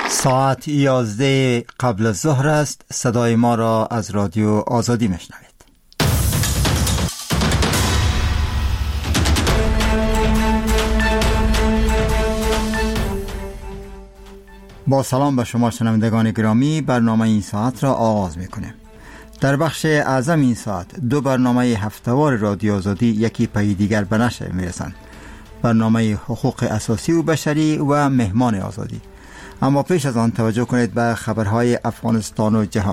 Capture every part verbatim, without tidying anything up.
ساعت یازده قبل از ظهر است. صدای ما را از رادیو آزادی میشنوید. با سلام به شما شنوندگان گرامی، برنامه این ساعت را آغاز میکنیم. در بخش اعظم این ساعت دو برنامه هفته‌وار رادیو آزادی یکی پی دیگر به نشر میرسند: برنامه حقوق اساسی و بشری و مهمان آزادی. اما پیش از آن توجه کنید به خبرهای افغانستان و جهان.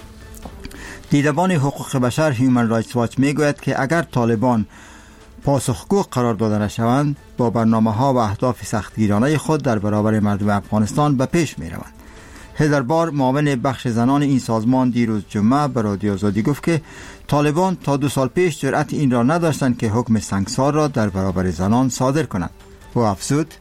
دیدبان حقوق بشر هیومن رایتس واچ میگوید که اگر طالبان پاسخگو قرار داده نشوند، با برنامه‌ها و اهداف سختگیرانه خود در برابر مردم افغانستان به پیش میروند. هیدر بار، معاون بخش زنان این سازمان، دیروز جمعه به رادیو آزادی گفت که طالبان تا دو سال پیش جرأت این را نداشتند که حکم سنگسار را در برابر زنان صادر کنند. او افزود: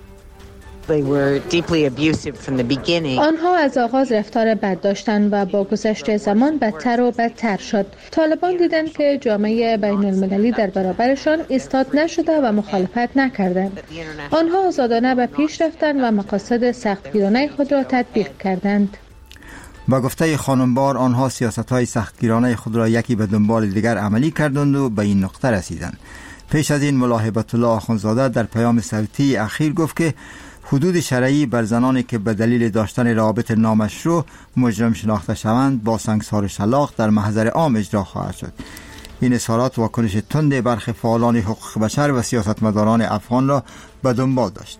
They were deeply abusive from the beginning. آنها از آغاز رفتار بد داشتند و با گذشت زمان بدتر و بدتر شد. طالبان دیدند که جامعه بین المللی در برابرشان ایستاد نشده و مخالفت نکردند. آنها آزادانه به پیش رفتند و مقاصد سختگیرانه خود را تطبیق کردند. با گفته خانمبار، آنها سیاست‌های سختگیرانه خود را یکی به دنبال دیگر عملی کردند و به این نقطه رسیدند. پیش از این ملاحبت الله آخونزاده در پیام صوتی اخیر گفت که حدود شرعی بر زنانی که به دلیل داشتن روابط نامشروع مجرم شناخته شوند با سنگسار شلاق در محضر عام اجرا خواهد شد. این اظهارات واکنش تند برخی فعالان حقوق بشر و سیاستمداران افغان را به دنبال داشت.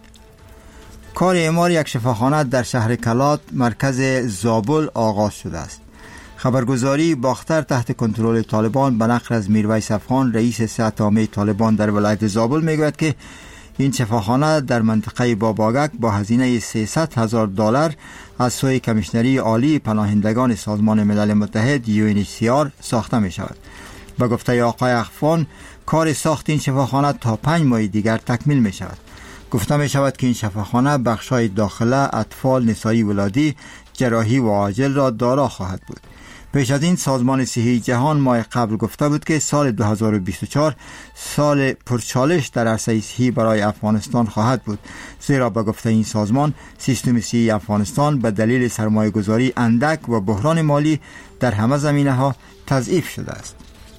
کار اعمار یک شفاخانه در شهر کلات، مرکز زابل آغاز شده است. خبرگزاری باختر تحت کنترل طالبان به نقل از میرویس افغان، رئیس صحت عامه طالبان در ولایت زابل میگوید که این شفاخانه در منطقه باباگک با هزینه سیصد هزار دلار از سوی کمیشنری عالی پناهندگان سازمان ملل متحد یو ان اچ سی آر ساخته می شود. به گفته آقای اخوان، کار ساخت این شفاخانه تا پنج ماه دیگر تکمیل می شود. گفته می شود که این شفاخانه بخشای داخله، اطفال، نسایی ولادی، جراحی و عاجل را دارا خواهد بود. پیش از این سازمان صحی جهان ماه قبل گفته بود که سال دو هزار و بیست و چهار سال پرچالش در عرصه صحی برای افغانستان خواهد بود، زیرا به گفته این سازمان سیستم صحی افغانستان به دلیل سرمایه گذاری اندک و بحران مالی در همه زمینه ها تضعیف شده است.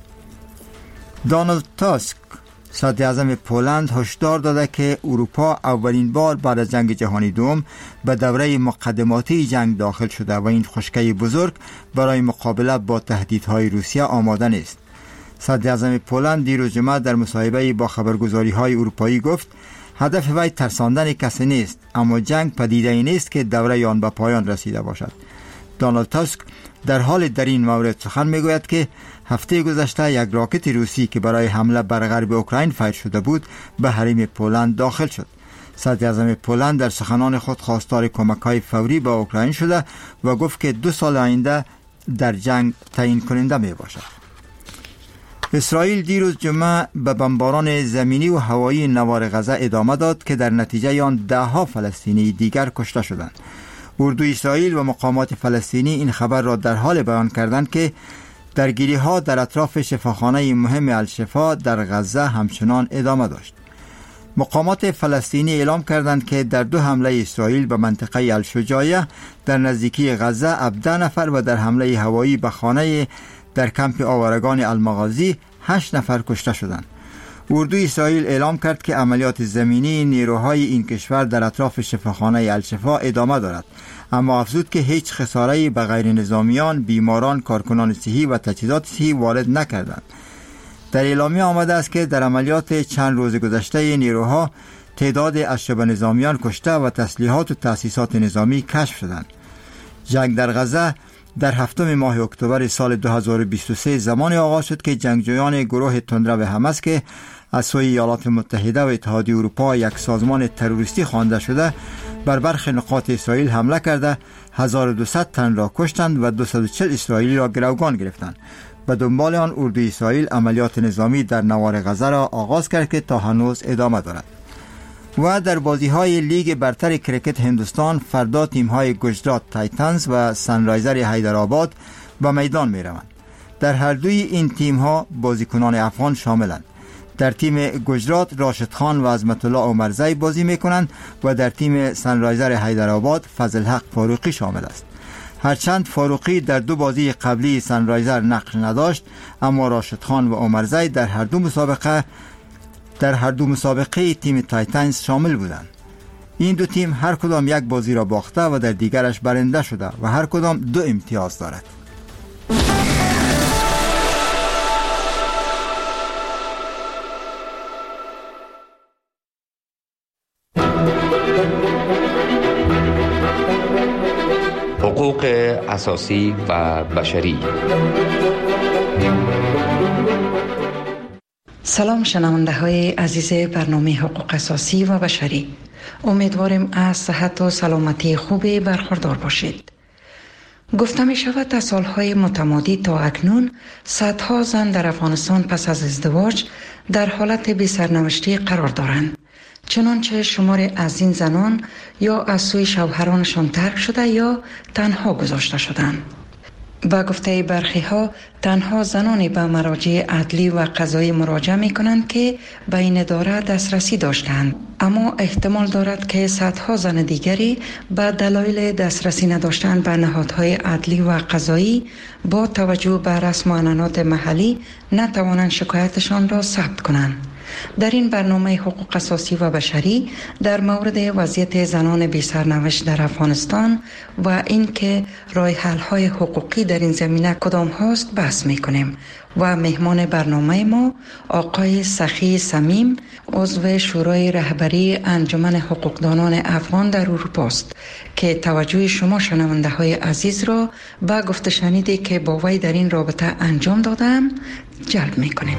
دونالد تاسک، صدر اعظم پولند، هشدار داده که اروپا اولین بار بعد از جنگ جهانی دوم به دوره مقدماتی جنگ داخل شده و این خشکی بزرگ برای مقابله با تهدیدهای روسیه آماده نیست. صدر اعظم پولند دیروز جمعه در مصاحبه با خبرگزاری‌های اروپایی گفت هدف وی ترساندن کسی نیست، اما جنگ پدیده‌ای نیست که دوره آن به پایان رسیده باشد. دونالد تاسک در حال در این مورد سخن میگوید که هفته گذشته یک راکت روسی که برای حمله بر غرب اوکراین فایر شده بود به حریم پولند داخل شد. صدر اعظم پولند در سخنان خود خواستار کمک‌های فوری به اوکراین شده و گفت که دو سال آینده در جنگ تعیین کننده می باشد. اسرائیل دیروز جمعه به بمباران زمینی و هوایی نوار غزه ادامه داد که در نتیجه آن ده ها فلسطینی دیگر کشته شدند. اردوی اسرائیل و مقامات فلسطینی این خبر را در حال بیان کردند که درگیری ها در اطراف شفاخانه مهم الشفا در غزه همچنان ادامه داشت. مقامات فلسطینی اعلام کردند که در دو حمله اسرائیل به منطقه الشجاعیه در نزدیکی غزه هفده نفر و در حمله هوایی به خانه در کمپ آوارگان المغازی هشت نفر کشته شدند. اردوی اسرائیل اعلام کرد که عملیات زمینی نیروهای این کشور در اطراف شفاخانه الشفا ادامه دارد، اما افزود که هیچ خساره‌ای به غیر نظامیان، بیماران، کارکنان صحی و تجهیزات صحی وارد نکردند. در اعلامیه آمده است که در عملیات چند روز گذشته نیروها تعداد اشرف نظامیان کشته و تسلیحات و تأسیسات نظامی کشف شدند. جنگ در غزه در هفتم ماه اکتبر سال دو هزار و بیست و سه زمان آغاز شد که جنگجویان گروه تندرو حماس که از سوی ایالات متحده و اتحادیه اروپا یک سازمان تروریستی خوانده شده بر برخی نقاط اسرائیل حمله کرده هزار و دویست تن را کشتند و دویست و چهل اسرائیلی را گروگان گرفتند. به دنبال آن اردوی اسرائیل عملیات نظامی در نوار غزه را آغاز کرد که تا هنوز ادامه دارد. و در بازی‌های لیگ برتر کرکت هندوستان فردا تیم‌های گجرات تایتنز و سنرایزر حیدرآباد به میدان می‌روند. در هر دوی این تیم‌ها بازیکنان افغان شاملند. در تیم گجرات راشد خان و عظمت الله عمرزی بازی میکنند و در تیم سنرایزر حیدرآباد فضل حق فاروقی شامل است. هرچند فاروقی در دو بازی قبلی سنرایزر نقش نداشت، اما راشد خان و عمرزی در هر دو مسابقه در هر دو مسابقه تیم تایتنز شامل بودند. این دو تیم هر کدام یک بازی را باخته و در دیگرش برنده شده و هر کدام دو امتیاز دارد. حقوق اساسی و بشری. سلام شنونده های عزیز برنامه حقوق اساسی و بشری. امیدواریم از صحت و سلامتی خوبی برخوردار باشید. گفته می شود تا سالهای متمادی تا اکنون صدها زن در افغانستان پس از ازدواج در حالت بی سرنوشتی قرار دارند. چنانچه شمار از این زنان یا از سوی شوهرانشان ترک شده یا تنها گذاشته شدند. با گفته برخی ها تنها زنانی به مراجع عدلی و قضایی مراجعه می کنند که به این اداره دسترسی داشتند، اما احتمال دارد که صدها زن دیگری به دلایل دسترسی نداشتن به نهادهای عدلی و قضایی با توجه به رسم و عنعنات محلی نتوانند شکایتشان را ثبت کنند. در این برنامه حقوق اساسی و بشری در مورد وضعیت زنان بی سرنوشت در افغانستان و اینکه راه حل های حقوقی در این زمینه کدام هاست بحث میکنیم و مهمان برنامه ما آقای سخی صمیم، عضو شورای رهبری انجمن حقوقدانان افغان در اروپا است که توجه شما شنونده های عزیز را به گفته شنیدی که با وی در این رابطه انجام دادم جلب میکنیم.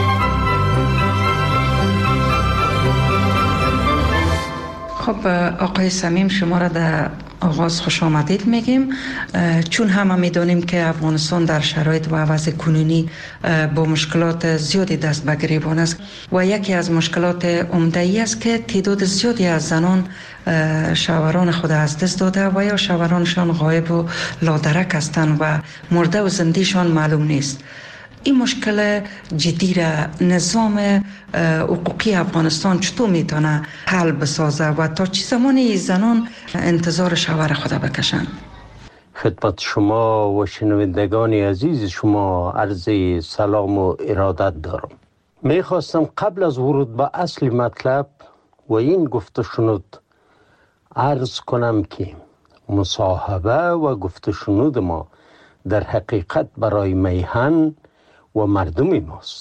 خب آقای صمیم، شما را در آغاز خوش آمدید میگیم، چون همه میدونیم که افغانستان در شرایط و وضع کنونی با مشکلات زیادی دست به گریبان است و یکی از مشکلات عمده ای است که تعداد زیادی از زنان شوهران خود از دست داده و یا شوهرانشان غایب و لادرک هستند و مرده و زندهشان معلوم نیست. این مشکل جدی را نظام حقوقی افغانستان چطور میتونه حل بسازه و تا چه زمانی زنان انتظار شوهر خود بکشن؟ خدمت شما و شنوندگان عزیز شما عرض سلام و ارادت دارم. میخواستم قبل از ورود به اصل مطلب و این گفته شنود عرض کنم که مصاحبه و گفته شنود ما در حقیقت برای میهن و مردم ماست،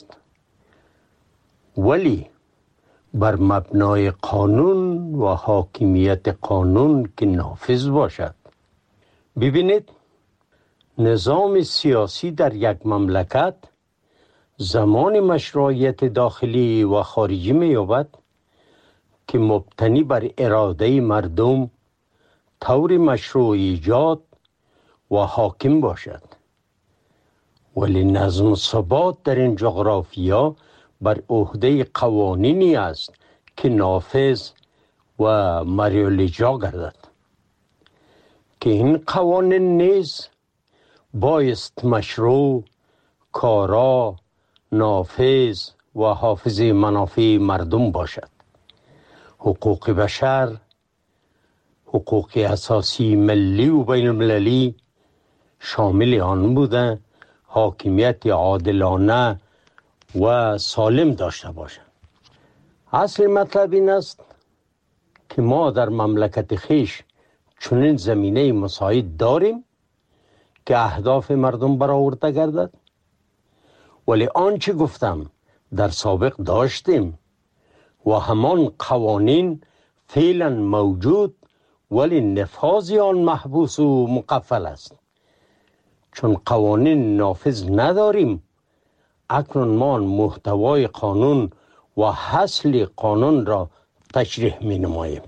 ولی بر مبنای قانون و حاکمیت قانون که نافذ باشد. ببینید، نظام سیاسی در یک مملکت زمان مشروعیت داخلی و خارجی می‌یابد که مبتنی بر اراده مردم طور مشروع ایجاد و حاکم باشد، ولی نظم و ثبات در این جغرافیا بر عهده قوانینی است که نافذ و مریالاجرا گردد که این قوانین نیز بایست مشروع، کارا، نافذ و حافظ منافع مردم باشد. حقوق بشر، حقوق اساسی ملی و بین المللی شامل آن بوده حاکمیت عادلانه و سالم داشته باشد. اصل مطلب این است که ما در مملکت خیش چنین زمینه مساعد داریم که اهداف مردم برآورده گردد، ولی آنچه گفتم در سابق داشتیم و همان قوانین فعلا موجود، ولی نفاذ آن محبوس و مقفل است. چون قوانین نافذ نداریم، اکنون ما محتوای قانون و حاصل قانون را تشریح می نماییم.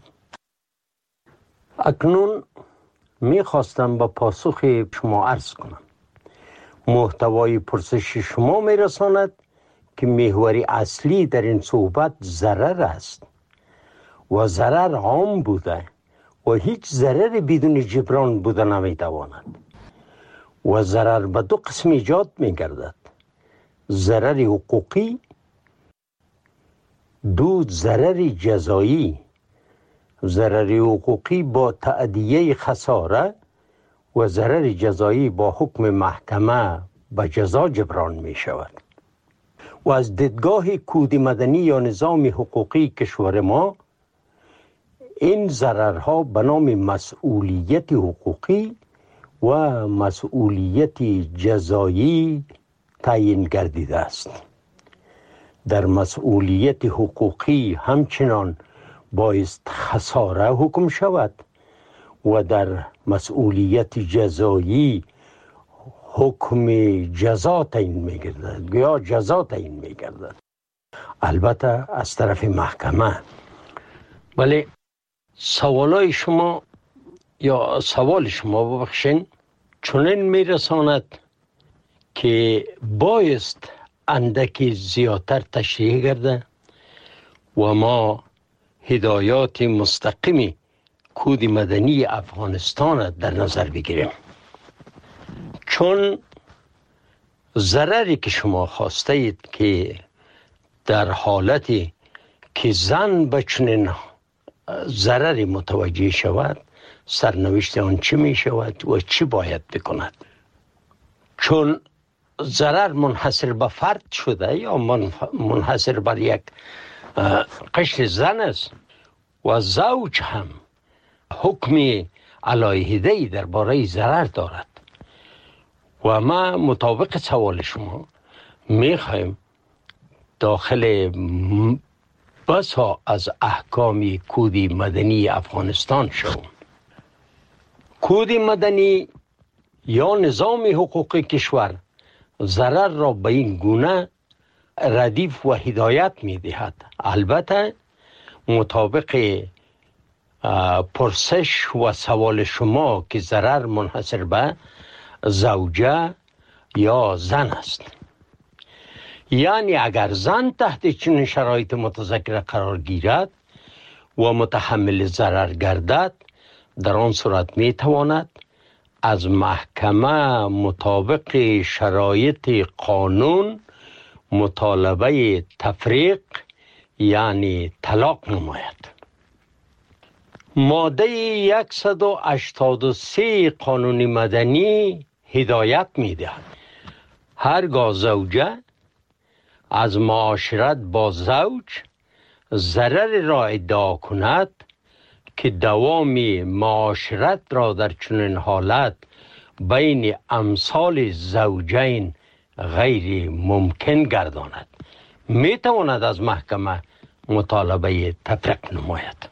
اکنون می خواستم با پاسخ شما عرض کنم. محتوای پرسش شما می رساند که محوری اصلی در این صحبت ضرر است و ضرر عام بوده و هیچ ضرر بدون جبران بوده نمی تواند و ضرر به دو قسم ایجاد می گردد: ضرر حقوقی دو، ضرر جزایی، ضرر حقوقی با تأدیه خساره و ضرر جزایی با حکم محکمه به جزا جبران می شود. و از دیدگاه کود مدنی یا نظام حقوقی کشور ما، این ضررها به نام مسئولیت حقوقی و مسئولیت جزایی تعیین گردیده است. در مسئولیت حقوقی همچنان بایست خساره حکم شود و در مسئولیت جزایی حکم جزا تعیین می گردد یا جزا تعیین می گردد، البته از طرف محکمه. ولی سوالای شما یا سوال شما ببخشین چنین می رساند که بایست اندکی زیادتر تشریح گرده و ما هدایات مستقیمی کود مدنی افغانستان در نظر بگیریم. چون ضرری که شما خواسته اید که در حالتی که زن به چنین ضرری متوجه شود، سرنوشت آن چی می شود و چی باید بکند؟ چون ضرر منحصر به فرد شده یا منحصر بر یک قشر زن است و زوج هم حکم علیحده‌ای درباره ضرر دارد و ما مطابق سوال شما میخوایم داخل بسا از احکام کود مدنی افغانستان شوم. کود مدنی یا نظام حقوقی کشور ضرر را به این گونه ردیف و هدایت می دهد. البته مطابق پرسش و سوال شما که ضرر منحصر به زوجه یا زن است، یعنی اگر زن تحت چنین شرایط متذکره قرار گیرد و متحمل ضرر گردد، در آن صورت می تواند از محکمه مطابق شرایط قانون مطالبه تفریق یعنی طلاق نماید. ماده صد و هشتاد و سه قانون مدنی هدایت می دهد هرگاه زوجه از معاشرت با زوج ضرر را ادعا کند که دوام معاشرت را در چنین حالت بین امثال زوجین غیر ممکن گرداند، می تواند از محکمه مطالبه تفریق نماید.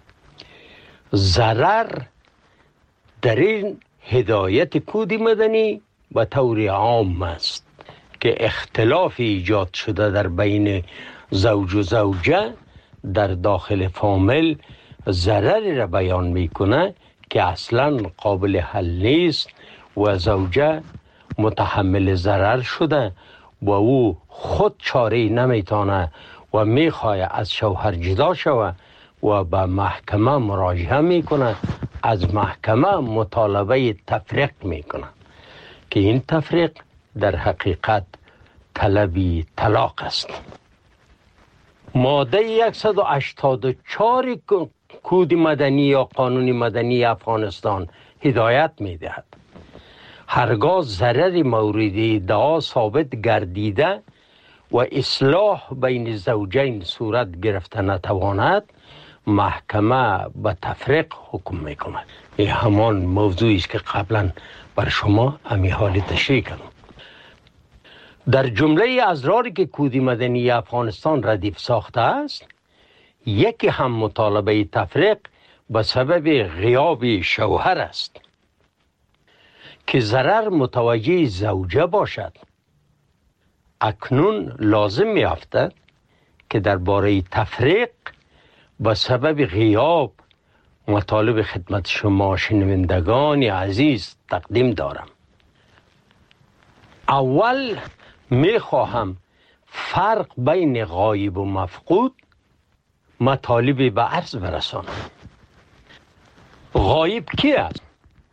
ضرر در این هدایت کود مدنی به طور عام است که اختلاف ایجاد شده در بین زوج و زوجه در داخل فامیل ضرری را بیان میکنه که اصلا قابل حل نیست و زوجه متحمل ضرر شده و او خود چاره نمیتونه و میخواه از شوهر جدا شود و به محکمه مراجعه میکنه، از محکمه مطالبه تفریق میکنه که این تفریق در حقیقت طلبی طلاق است. ماده صد و هشتاد و چهار کود مدنی یا قانون مدنی افغانستان هدایت میدهد هرگاه ضرر مورد ادعا ثابت گردیده و اصلاح بین زوجین صورت گرفته نتواند، محکمه به تفریق حکم میکند. این همان موضوعی است که قبلا بر شما امی حال تشریح کردم. در جمله ازراری که کود مدنی افغانستان ردیف ساخته است، یکی هم مطالبه تفریق به سبب غیاب شوهر است که ضرر متوجه زوجه باشد. اکنون لازم می افتد که درباره تفریق به سبب غیاب مطالب خدمت شما شنوندگان عزیز تقدیم دارم. اول می خواهم فرق بین غایب و مفقود مطالب به عرض برسانم. غایب کی است؟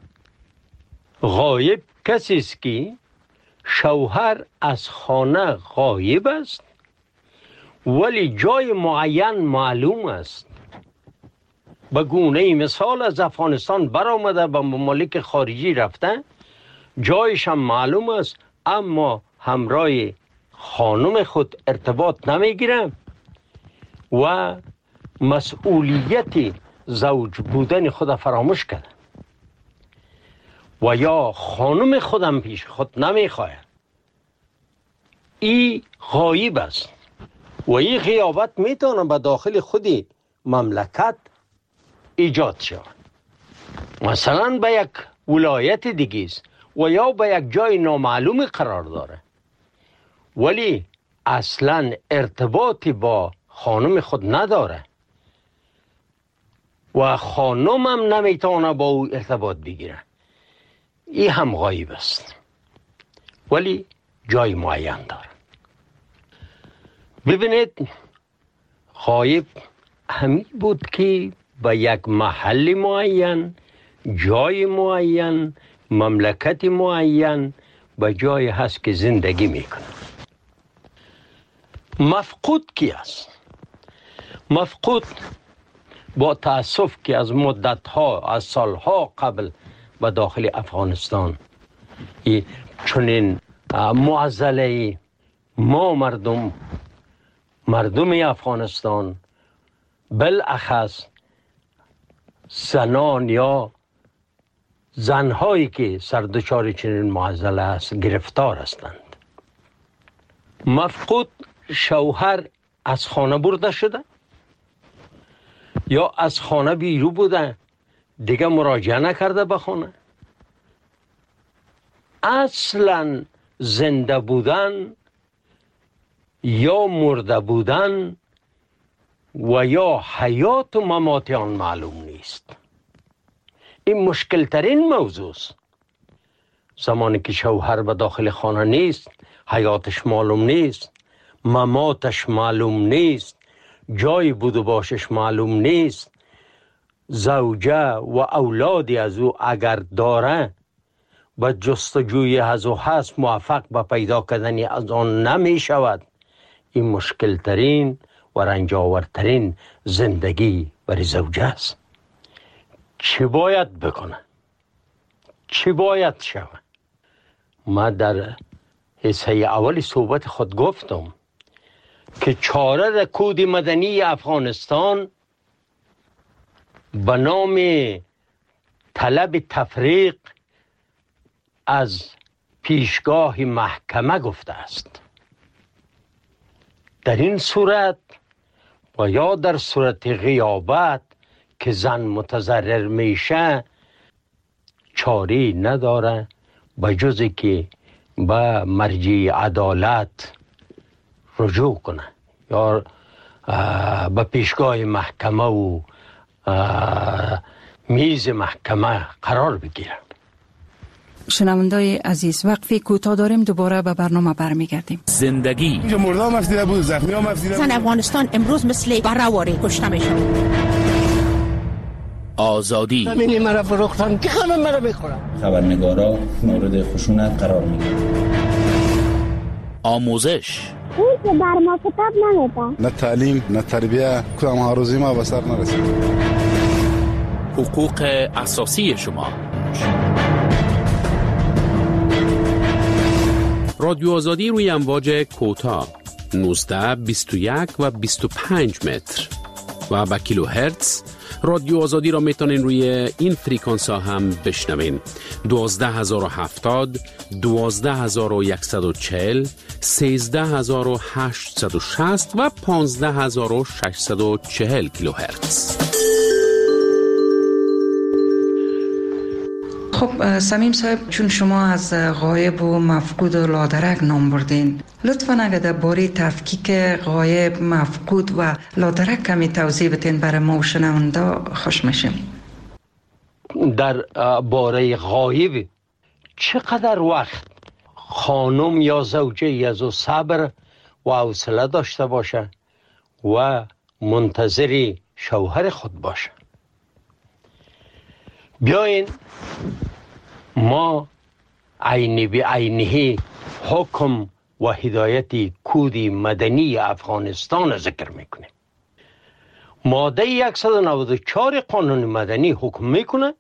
غایب کسی است که شوهر از خانه غایب است ولی جای معین معلوم است. به گونه مثال از افغانستان برآمده به ممالک خارجی رفته، جایش هم معلوم است، اما همراه خانم خود ارتباط نمیگیره و مسئولیت زوج بودن خود فراموش کرده و یا خانم خودم پیش خود نمیخواه. این غایب است و این غیابت میتونه به داخل خودی مملکت ایجاد شود. مثلا به یک ولایت دیگه است و یا به یک جای نامعلوم قرار داره، ولی اصلا ارتباطی با خانم خود نداره و خانم هم نمیتونه با او ارتباط بگیره. این هم غایب است ولی جای معین داره. ببینید، غایب همین بود که به یک محل معین، جای معین، مملکت معین به جای هست که زندگی میکنه. مفقود کی است؟ مفقود با تأسف که از مدتها، از سالها قبل به داخل افغانستان چنین معضله ما مردم مردم افغانستان بالاخص زنان یا زنهایی که سردچار چنین معضله است گرفتار هستند. مفقود شوهر از خانه برده شده یا از خانه بیرون بوده، دیگه مراجعه نکرده به خانه. اصلا زنده بودن یا مرده بودن و یا حیات و ممات آن معلوم نیست. این مشکل ترین موضوع است. زمانی که شوهر به داخل خانه نیست، حیاتش معلوم نیست، مماتش معلوم نیست، جای بود و باشش معلوم نیست، زوجه و اولادی از او اگر داره به جستجوی از او هست موفق به پیدا کردن از آن نمی شود. این مشکل ترین و رنجاورترین زندگی برای زوجه است. چی باید بکنه؟ چی باید شود؟ ما در حصه اول صحبت خود گفتم که چاره کود مدنی افغانستان به نام طلب تفریق از پیشگاه محکمه گفته است. در این صورت و یا در صورت غیابت که زن متضرر میشه، چاری نداره به جزی که به مرجع عدالت رجوع کنه یا به پیشگاه محکمه و میز محکمه قرار بگیره. شنوندای عزیز، وقفی کوتاه داریم، دوباره به برنامه برمیگردیم. زندگی مردم مفسیده بود، زخمی ها مفسیده بود. زن افغانستان امروز مثل برهواری کشته میشه. آزادی همینی مرا فروختن که همه مرا میخورن. خبرنگارا مورد خشونت قرار میگیرن. آموزش اون که بر ما کتاب نمیده. نه تعلیم نه تربیه، کدام ها روزی ما به سر نرسید. حقوق اساسی شما. رادیو آزادی روی امواج کوتاه نوزده، بیست و یک و بیست و پنج متر و با کیلو هرتز. رادیو آزادی را میتونین روی این فریکانس ها هم بشنوین: دوازده هزار و هفتاد، دوازده هزار و صد و چهل، سیزده هزار و هشتصد و شصت و پانزده هزار و ششصد و چهل کیلو هرتز. خب سمیم صاحب، چون شما از غایب و مفقود و لادرک نام بردین، لطفاً اگر در باره تفکیک غایب، مفقود و لادرک کمی توضیح بدین برای ما و شنونده خوش میشیم. در باره غایب چقدر وقت خانم یا زوجه از او صبر و حوصله داشته باشه و منتظر شوهر خود باشه؟ بیاین ما عینی بی عینی حکم و هدایت کود مدنی افغانستان ذکر میکنه. ماده صد و نود و چهار قانون مدنی حکم میکنه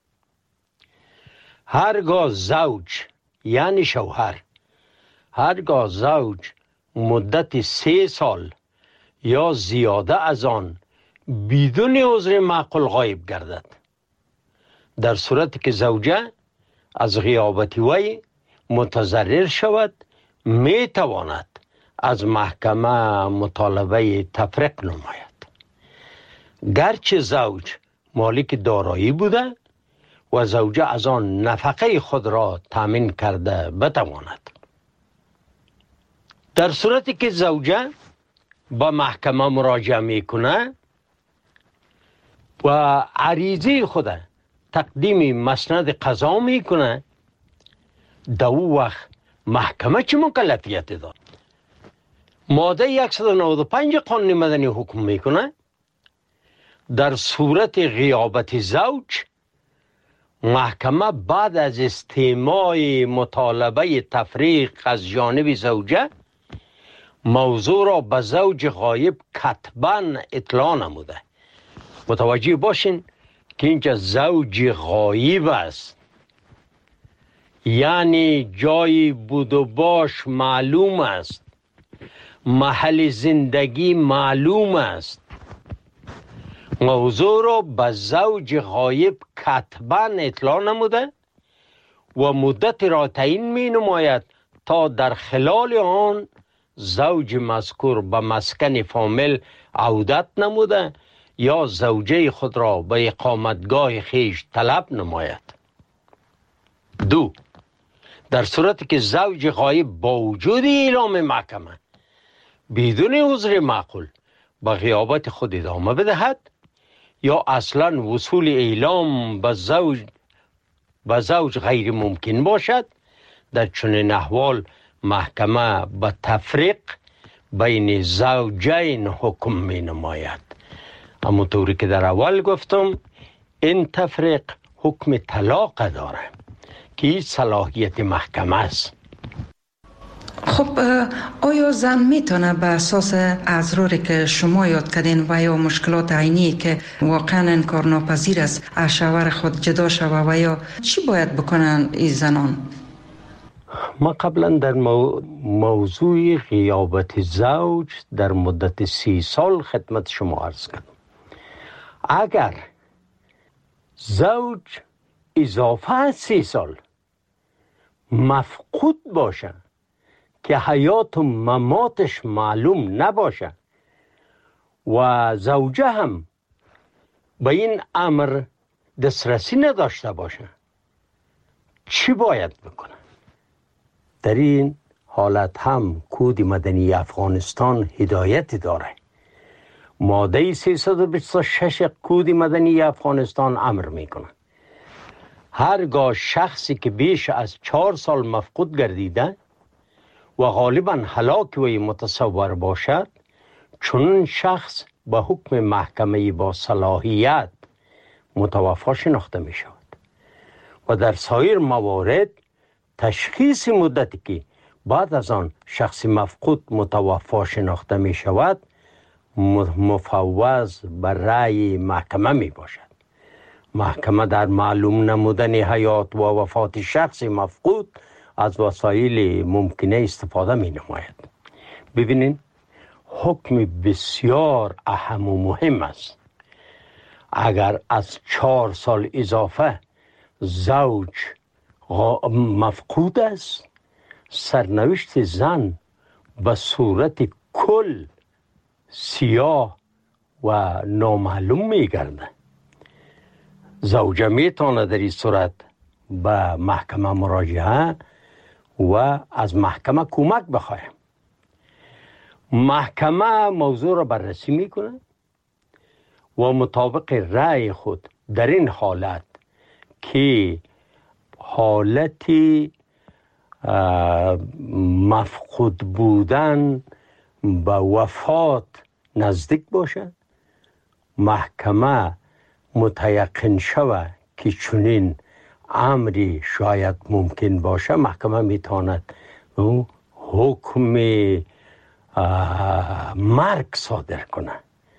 هرگاه زوج یعنی شوهر هرگاه زوج مدت سه سال یا زیاده از آن بدون عذر معقول غایب گردد، در صورتی که زوجه از غیابت وی متضرر شود، می تواند از محکمه مطالبه تفریق نماید. گرچه زوج مالک دارایی بوده و زوجه از آن نفقه خود را تامین کرده بتواند. در صورتی که زوجه با محکمه مراجعه میکنه و عریضه خود تقدیم مسند قضا میکنه، در او وقت محکمه چه مکلفیت داد؟ ماده صد و نود و پنج قانون مدنی حکم میکنه در صورت غیابت زوج محکمه بعد از استماع مطالبه تفریق از جانب زوجه موضوع را به زوج غایب کتباً اطلاع نموده. متوجه باشین که اینجا زوج غایب است، یعنی جای بود و باش معلوم است، محل زندگی معلوم است. موضوع را به زوج غایب کتباً اطلاع نموده و مدت را تعیین می نماید تا در خلال آن زوج مذکور به مسکن فامیل عودت نموده یا زوجه خود را به اقامتگاه خیش طلب نماید. دو، در صورتی که زوج غایب با وجود اعلام محکمه بدون عذر معقول به غیابت خود ادامه بدهد یا اصلا وصول اعلام به زوج به زوج غیر ممکن باشد، در چنین احوال محکمه به تفریق بین زوجین حکم می نماید. اما طوری که در اول گفتم این تفریق حکم طلاق داره که این صلاحیت محکمه است. خب آیا زن میتونه به اساس اضراری که شما یاد کردین و یا مشکلات عینی که واقعا انکارناپذیر است از شوهر خود جدا شوه و یا چی باید بکنن این زنان؟ ما قبلا در مو... موضوع غیابت زوج در مدت سی سال خدمت شما عرض کردم. اگر زوج اضافه از سی سال مفقود باشه که حیات و مماتش معلوم نباشه و زوجه هم به این امر دسترسی نداشته باشه، چی باید بکنه؟ در این حالت هم کود مدنی افغانستان هدایت داره. ماده سیصد و بیست و شش کود مدنی افغانستان امر میکنه هرگاه شخصی که بیش از چهار سال مفقود گردیده و غالبا هلاک وی متصور باشد، چون شخص به حکم محکمه با صلاحیت متوفا شناخته می شود و در سایر موارد تشخیص مدتی که بعد از آن شخص مفقود متوفا شناخته می شود مفوض بر رأی محکمه می باشد. محکمه در معلوم نمودن حیات و وفات شخص مفقود از وسایل ممکنه استفاده می نماید. ببینید حکم بسیار اهم و مهم است. اگر از چهار سال اضافه زوج مفقود است، سرنوشت زن به صورت کل سیاه و نامعلوم می گرده. زوجه می تانه در این صورت به محکمه مراجعه و از محکمه کمک بخواه. محکمه موضوع را بررسی میکنه و مطابق رأی خود در این حالت که حالت مفقود بودن به وفات نزدیک باشه، محکمه متیقن شود که چنین امری شاید ممکن باشه، محکمه میتواند حکم مرگ صادر کنه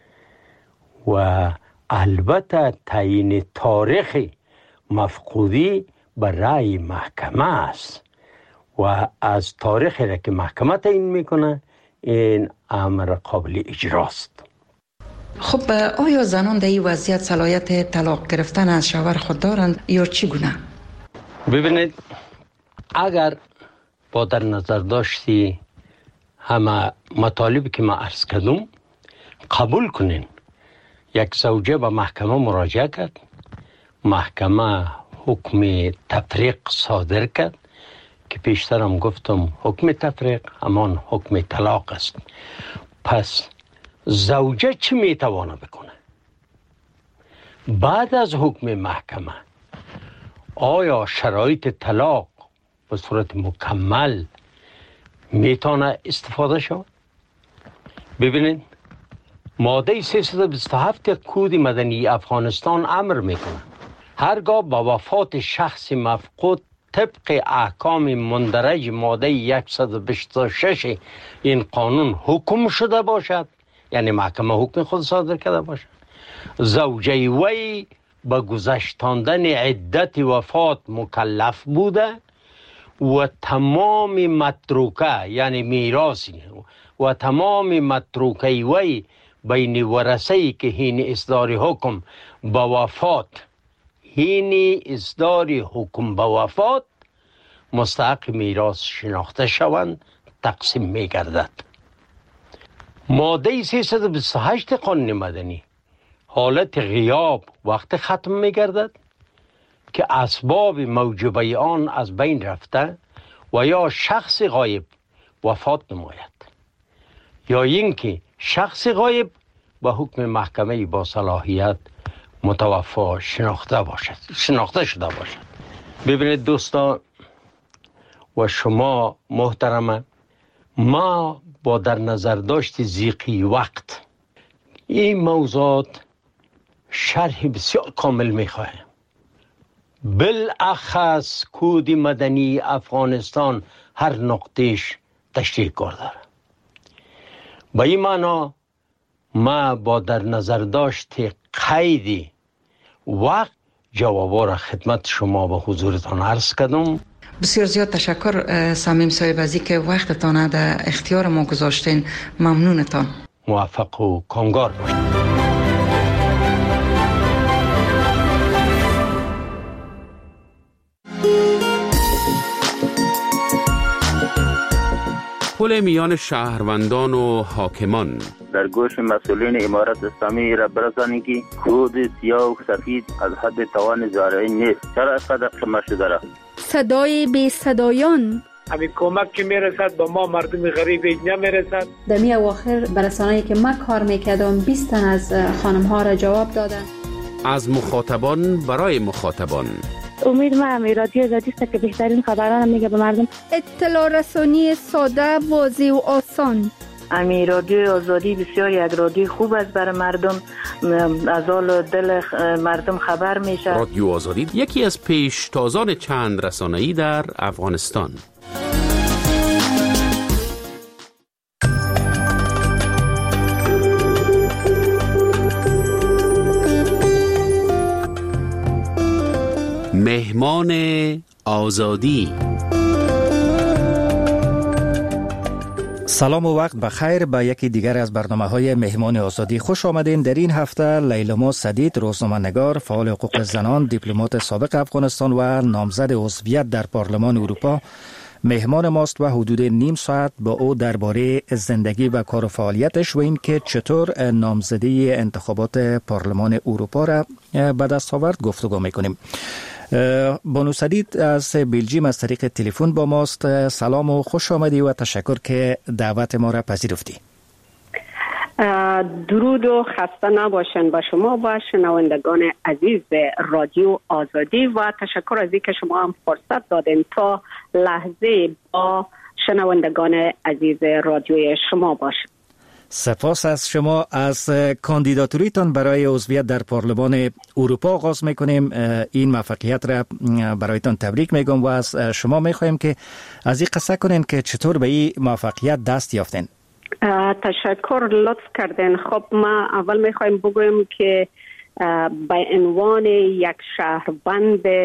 و البته تعیین تاریخ مفقودی به رأی محکمه است و از تاریخی را که محکمه تعیین میکنه این امر قابل اجراست. خب آیا زنان در این وضعیت صلاحیت طلاق گرفتن از شوهر خود دارند یا چگونه؟ ببینید، اگر با در نظر داشتی همه مطالبی که ما عرض کردم قبول کنین، یک زوجه به محکمه مراجعه کرد، محکمه حکم تفریق صادر کرد که پیشترم گفتم حکم تفریق همان حکم طلاق است. پس زوجه چی میتوانه بکنه؟ بعد از حکم محکمه آیا شرایط طلاق به صورت مکمل میتونه استفاده شود؟ ببینید، ماده سیصد و بیست و هفت کود مدنی افغانستان امر میکنه هرگاه با وفات شخص مفقود طبق احکام مندرج ماده صد و بیست و شش این قانون حکم شده باشد، یعنی محکمه حکم خود صادر کرده باشد، زوجه وی به گذشتاندن عدت وفات مکلف بوده و تمام متروکه یعنی میراثی و تمام متروکه وی بین ورثه‌ای که هین اصدار حکم به وفات هین اصدار حکم به وفات مستحق میراث شناخته شوند تقسیم می گردد. ماده سیصد و بیست و هشت قانون مدنی حالت غیاب وقت ختم می گردد که اسباب موجبه آن از بین رفته و یا شخص غایب وفات نماید یا اینکه شخص غایب به حکم محکمه با صلاحیت متوفا شناخته باشد شناخته شده باشد. ببینید دوستان و شما محترمه، ما با در نظر داشت ضیقی وقت این موضوعات شرح بسیار کامل میخواهیم. بالاخص کود مدنی افغانستان هر نقطهش تشریح کرده. با این معنا ما با در نظر داشت قیدی وقت جوابا را خدمت شما به حضورتان عرض کردم. بسیار زیاد تشکر صمیم صاحب از اینکه وقتتان در اختیار ما گذاشتین. ممنونتان. موفق و کامگار باشید. پل میان شهروندان و حاکمان در گوش مسئولین امارت اسلامی را برسانید که کود سیاه و سفید از حد توان زارعی نیست. چرا اینقدر قمه شده را؟ صدای بی صدایان همین کمک که میرسد به ما مردم غریب نمیرسد. در می اواخر برسانه‌ای که من کار میکردم بیست تن از خانم ها را جواب دادن. از مخاطبان برای مخاطبان. امید ما همی رادیو آزادی است که بهترین خبران میگه به مردم. اطلاع رسانی ساده، واضح و آسان. امی رادیو آزادی بسیار یک رادیو خوب است برای مردم، از حال دل مردم خبر میشه. رادیو آزادی یکی از پیشتازان چند رسانه‌ای در افغانستان. مهمان آزادی. سلام و وقت بخیر به یکی دیگر از برنامه‌های مهمان آزادی. خوش آمدین. در این هفته لیلما سدید، روزنامه‌نگار، فعال حقوق زنان، دیپلمات سابق افغانستان و نامزد عضویت در پارلمان اروپا مهمان ماست و حدود نیم ساعت با او درباره زندگی و کار و فعالیتش و اینکه چطور نامزدی انتخابات پارلمان اروپا را به دست آورد گفتگو می‌کنیم. بانو سدید از بلژیم از طریق تلفن با ماست. سلام و خوش آمدی و تشکر که دعوت ما را پذیرفتی. درود و خسته نباشن با شما و شنوندگان عزیز رادیو آزادی و تشکر از اینکه شما هم فرصت دادین تا لحظه با شنوندگان عزیز رادیوی شما باشیم. سپاس از شما. از کاندیداتوریتان برای عضویت در پارلمان اروپا آغاز میکنیم. این موفقیت را برایتان تبریک میگم و از شما میخوایم که از این قصه کنین که چطور به این موفقیت دست یافتین. تشکر، لطف کردین. خب ما اول میخوایم بگویم که به عنوان یک شهروند